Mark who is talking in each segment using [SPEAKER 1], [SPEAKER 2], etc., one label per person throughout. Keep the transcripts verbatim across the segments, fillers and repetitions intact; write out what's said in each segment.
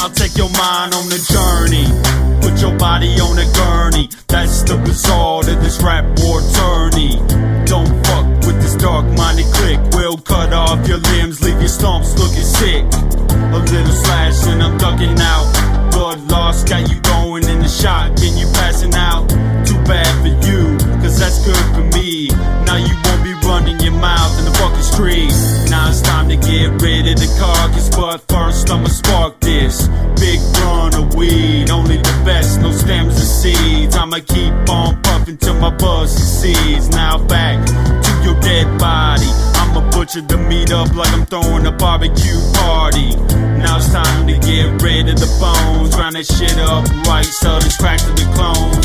[SPEAKER 1] I'll take your mind on a journey, put your body on a gurney. That's the result of this rap war tourney. Don't fuck with this dark-minded clique. We'll cut off your limbs, leave your stumps looking sick. A little slash and I'm ducking out. Blood loss got you going in the shot, then you passing out. Too bad for you, cause that's good for me. Now you won't be running your mouth in the fucking street. Now it's time to get rid of the carcass, but first I'ma spark this big run of weed. Only the best, no stems or seeds. I'ma keep on puffing till my buzz succeeds. Now back to your dead body, I'ma butcher the meat up like I'm throwing a barbecue party. Now it's time to get rid of the bones, round that shit up right so there's cracks to the clones.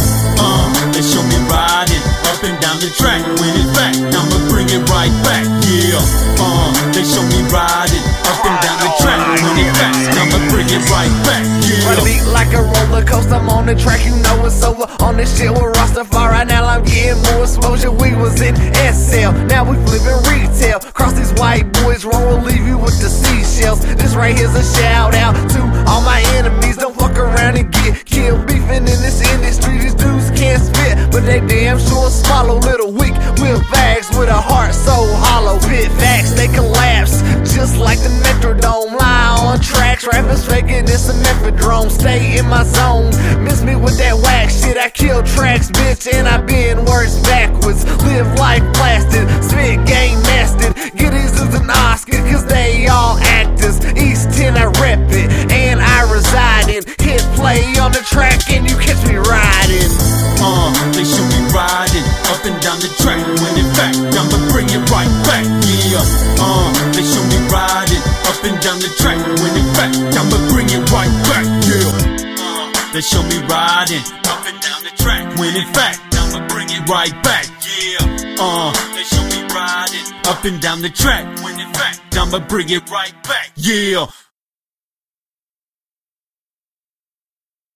[SPEAKER 1] Uh, they show me riding up and down the track, when in fact I'ma bring it right back, yeah. Uh, they show me riding up and down the track, when in fact I'ma bring it right back, yeah.
[SPEAKER 2] My beat like a roller coaster, I'm on the track, you know it's over. On this shit with Rastafari, now I'm getting more exposure. We was in S L, now we flipping retail. Cross these white boys, wrong will leave you with the seashells. This right here's a shout out to all my enemies. Don't fuck around and get killed beefing in this industry. These dudes can't spit, but they damn sure swallow. Little weak with bags with a heart so hollow. Pit facts, they collapse just like the Metrodome. Lie on tracks, rappers faking it's a methadrome. Stay in my zone, miss me with that whack shit. I kill tracks, bitch, and I bend words backwards. Live life blasted, spit game mastered. Get these as an Oscar, cause they all actors. East ten, I rep it, and I reside in. Hit play on the track, and you catch me riding.
[SPEAKER 1] Uh, they show me riding up and down the track, when in fact I'ma bring it right back, yeah. Uh, they show me riding up and down the track, when in fact I'ma bring it right back, yeah. Uh, they show me riding up and down the track, when in fact I'ma bring it right back, yeah. Uh, they show me riding up and down the track, when in fact I'ma bring it right back, yeah.